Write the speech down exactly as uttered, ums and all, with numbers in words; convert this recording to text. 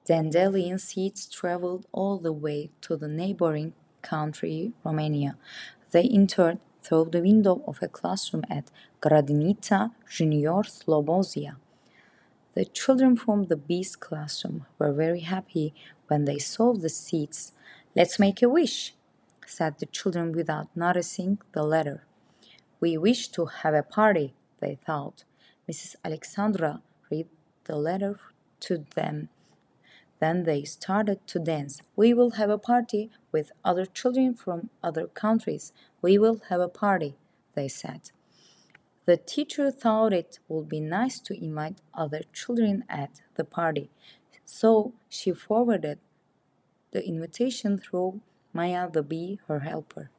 Dandelion seeds traveled all the way to the neighboring country, Romania. They entered through the window of a classroom at Grădinița Junior Slobozia. The children from the Beast classroom were very happy when they saw the seeds. "Let's make a wish," said the children without noticing the letter. "We wish to have a party," they thought. Missus Alexandra read the letter to them. Then they started to dance. "We will have a party with other children from other countries. We will have a party," they said. The teacher thought it would be nice to invite other children at the party, so she forwarded the invitation through Maya the bee, her helper.